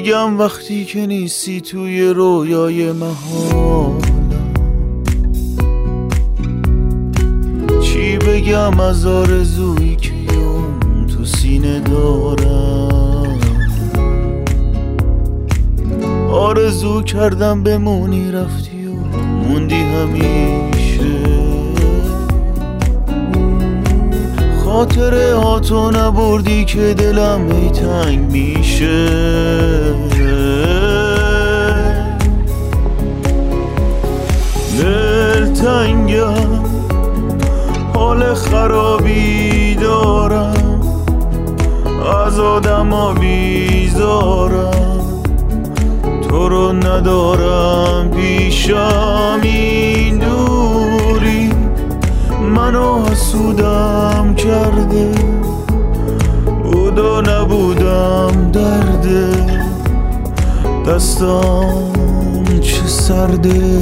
بگم وقتی که نیستی توی رویای محالم؟ چی بگم از آرزویی که یوم تو سینه دارم؟ آرزو کردم بمونی رفتی و موندی همیشه، خاطره هاتو نبردی که دلم ای تنگ میشه. دلتنگم، حال خرابی دارم، از آدما بیزارم، تو رو ندارم پیشم. این دوری منو حسودم کرده، بود و نبودم درده، دستام چه سرده.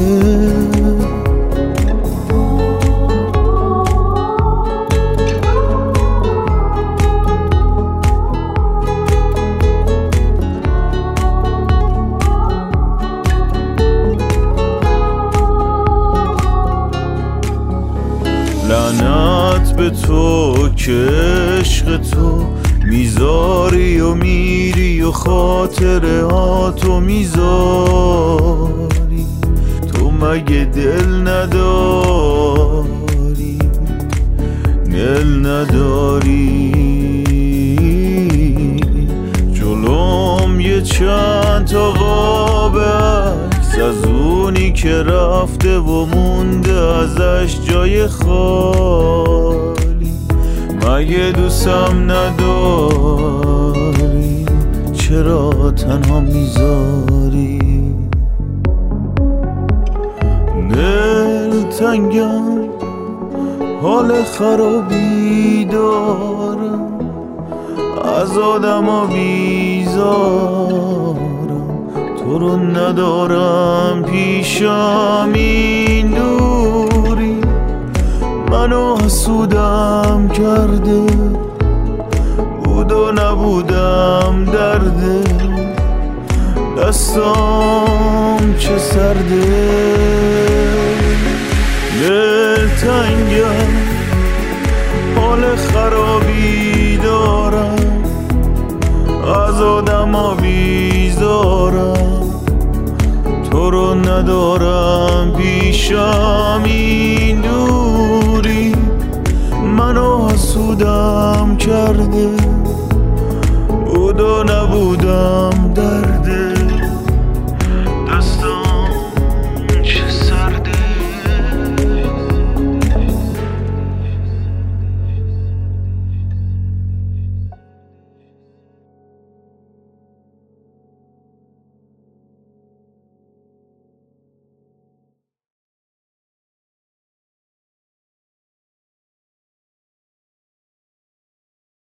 لعنت به تو که عشق تو میذاری و میری و خاطره هاتو میذاری. تو مگه دل نداری؟ دل نداری؟ جلوم یه چند تا قاب عکس از اونی که رفته و مونده ازش جای خالی. مگه دوستم نداری؟ چرا تنها میذاری؟ دلتنگم، حال خرابی دارم، از آدما بیزارم، تو رو ندارم پیشم. این دوری منو حسودم کرده، بود و نبودم درده، دستام چه سرده. دلتنگم، حال خرابی دارم، از آدما بیزارم، تو رو ندارم پیشم. این دوری منو حسودم کرده، بود و نبودم